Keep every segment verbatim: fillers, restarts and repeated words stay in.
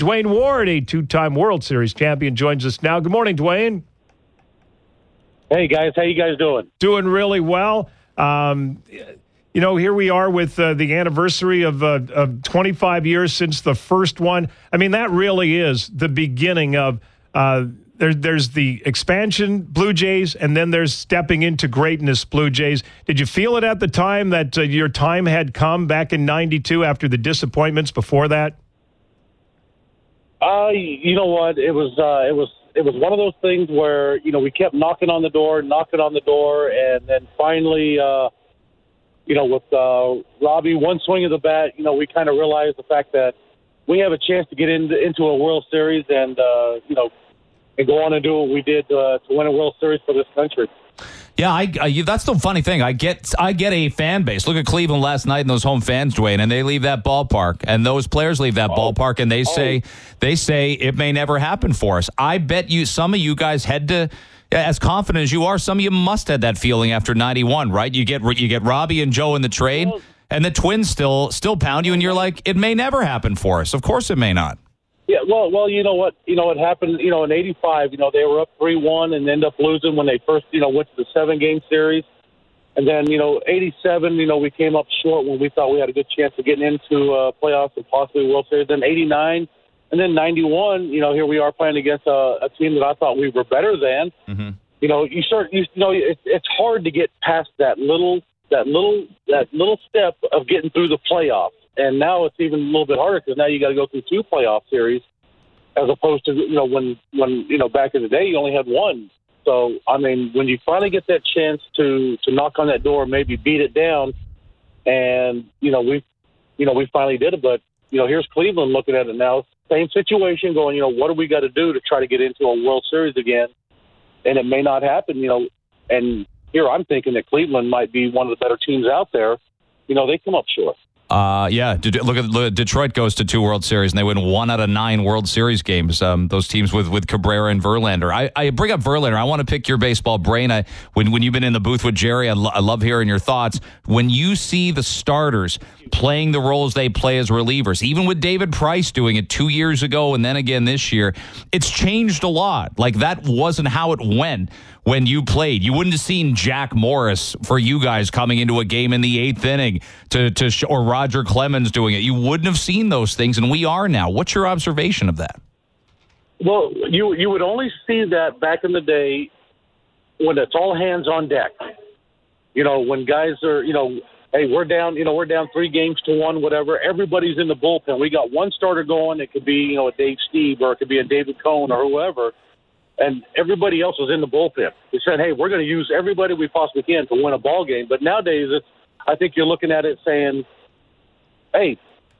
Dwayne Ward, a two-time World Series champion, joins us now. Good morning, Dwayne. Hey, guys. How you guys doing? Doing really well. Um, you know, here we are with uh, the anniversary of, uh, of twenty-five years since the first one. I mean, that really is the beginning of uh, there, there's the expansion Blue Jays, and then there's stepping into greatness Blue Jays. Did you feel it at the time that uh, your time had come back in ninety-two after the disappointments before that? Uh, you know what? It was uh, it was it was one of those things where you know we kept knocking on the door, knocking on the door, and then finally, uh, you know, with uh, Robbie, one swing of the bat, you know, we kind of realized the fact that we have a chance to get into into a World Series and uh, you know, and go on and do what we did uh, to win a World Series for this country. Yeah, I, I, that's the funny thing. I get I get a fan base. Look at Cleveland last night and those home fans, Dwayne, and they leave that ballpark, and those players leave that oh. ballpark, and they say oh. they say it may never happen for us. I bet you some of you guys had to, as confident as you are, some of you must have that feeling after ninety-one, right? You get you get Robbie and Joe in the trade, and the Twins still still pound you, and you're like, it may never happen for us. Of course, it may not. Yeah, well, well, you know what, you know what happened. You know, in eighty-five, you know, they were up three one and ended up losing when they first, you know, went to the seven-game series. And then, you know, eighty-seven, you know, we came up short when we thought we had a good chance of getting into uh, playoffs and possibly World Series. Then eighty-nine, and then ninety-one. You know, here we are playing against a, a team that I thought we were better than. Mm-hmm. You know, you start, you, you know, it, it's hard to get past that little, that little, that little step of getting through the playoffs. And now it's even a little bit harder because now you got to go through two playoff series, as opposed to you know when when you know back in the day you only had one. So I mean, when you finally get that chance to to knock on that door, maybe beat it down, and you know we, you know we finally did it. But you know here's Cleveland looking at it now, same situation, going you know what do we got to do to try to get into a World Series again, and it may not happen. You know, and here I'm thinking that Cleveland might be one of the better teams out there. You know, they come up short. Uh, yeah, look at, look at Detroit goes to two World Series and they win one out of nine World Series games. Um, those teams with, with Cabrera and Verlander. I, I bring up Verlander. I want to pick your baseball brain. I, when when you've been in the booth with Jerry, I, lo- I love hearing your thoughts. When you see the starters playing the roles they play as relievers, even with David Price doing it two years ago and then again this year, it's changed a lot. Like that wasn't how it went when you played. You wouldn't have seen Jack Morris for you guys coming into a game in the eighth inning to to sh- or Roger Clemens doing it. You wouldn't have seen those things, and we are now. What's your observation of that? Well, you you would only see that back in the day when it's all hands on deck. You know, when guys are, you know, hey, we're down, you know, we're down three games to one, whatever. Everybody's in the bullpen. We got one starter going. It could be, you know, a Dave Steve or it could be a David Cohn or whoever. And everybody else was in the bullpen. They said, hey, we're going to use everybody we possibly can to win a ball game. But nowadays, it's, I think you're looking at it saying, hey,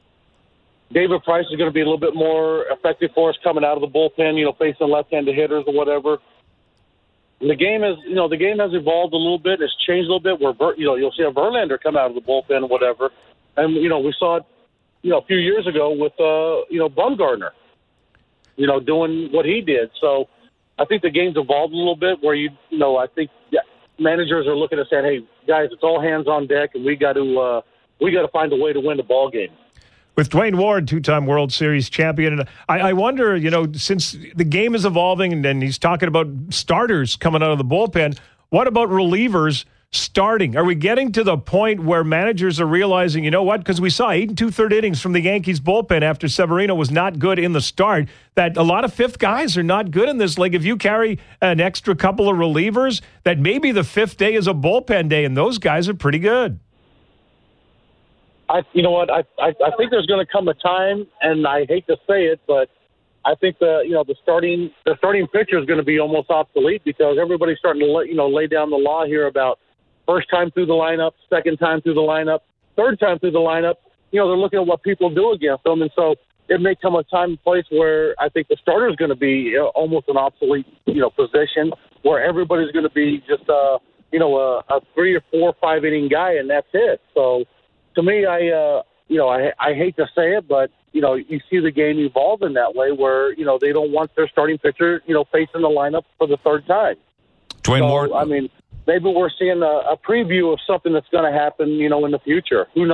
David Price is going to be a little bit more effective for us coming out of the bullpen, you know, facing left-handed hitters or whatever. And the game is, you know, the game has evolved a little bit. It's changed a little bit where, Ver, you know, you'll see a Verlander come out of the bullpen or whatever. And, you know, we saw it, you know, a few years ago with, uh, you know, Bumgarner, you know, doing what he did. So I think the game's evolved a little bit where, you, you know, I think yeah, managers are looking at saying, hey, guys, it's all hands on deck and we got to, uh, we got to find a way to win the ball game. With Dwayne Ward, two-time World Series champion, and I, I wonder, you know, since the game is evolving and, and he's talking about starters coming out of the bullpen, what about relievers starting? Are we getting to the point where managers are realizing, you know what, because we saw eight and two-third innings from the Yankees bullpen after Severino was not good in the start, that a lot of fifth guys are not good in this league. If you carry an extra couple of relievers, that maybe the fifth day is a bullpen day, and those guys are pretty good. I, you know what? I, I, I think there's going to come a time, and I hate to say it, but I think the you know the starting the starting pitcher is going to be almost obsolete because everybody's starting to let, you know lay down the law here about first time through the lineup, second time through the lineup, third time through the lineup. You know they're looking at what people do against them, and so it may come a time and place where I think the starter is going to be almost an obsolete you know position where everybody's going to be just uh you know a, a three or four or five inning guy, and that's it. So. To me, I uh, you know I I hate to say it, but you know you see the game evolve in that way, where you know they don't want their starting pitcher you know facing the lineup for the third time. Dwayne so, Ward. I mean, maybe we're seeing a, a preview of something that's going to happen, you know, in the future. Who knows?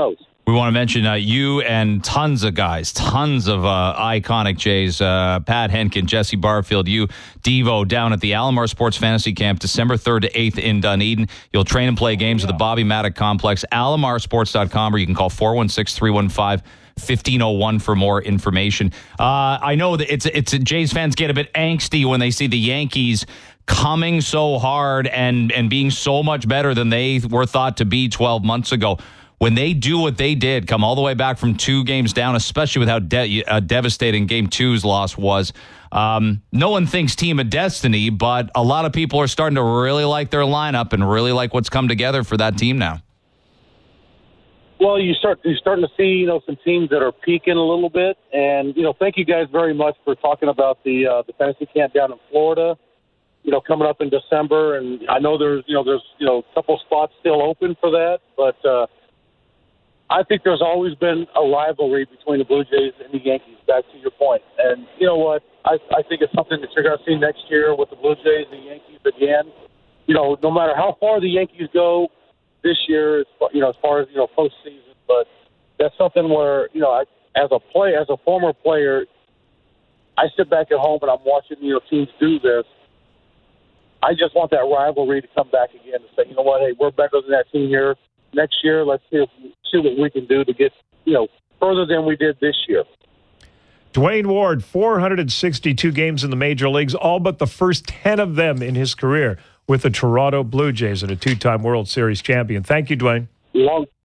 We want to mention uh, you and tons of guys, tons of uh, iconic Jays, uh, Pat Henkin, Jesse Barfield, you, Devo, down at the Alomar Sports Fantasy Camp, December third to eighth in Dunedin. You'll train and play games at the Bobby Maddock Complex, alomar sports dot com, or you can call four one six, three one five, one five zero one for more information. Uh, I know that it's, it's Jays fans get a bit angsty when they see the Yankees coming so hard and, and being so much better than they were thought to be twelve months ago. When they do what they did, come all the way back from two games down, especially with how de- uh, devastating Game Two's loss was, um, no one thinks team of destiny, but a lot of people are starting to really like their lineup and really like what's come together for that team now. Well, you start you're starting to see, you know, some teams that are peaking a little bit, and you know, thank you guys very much for talking about the uh, the fantasy camp down in Florida. You know, coming up in December, and I know there's you know there's you know a couple spots still open for that, but. Uh, I think there's always been a rivalry between the Blue Jays and the Yankees, back to your point. And you know what? I, I think it's something that you're going to see next year with the Blue Jays and the Yankees again. You know, no matter how far the Yankees go this year, you know, as far as, you know, postseason, but that's something where, you know, I, as a play, as a former player, I sit back at home and I'm watching, you know, teams do this. I just want that rivalry to come back again and say, you know what, hey, we're better than that team here. Next year, let's see, if, see what we can do to get, you know, further than we did this year. Dwayne Ward, four hundred sixty-two games in the major leagues, all but the first ten of them in his career with the Toronto Blue Jays and a two-time World Series champion. Thank you, Dwayne. Long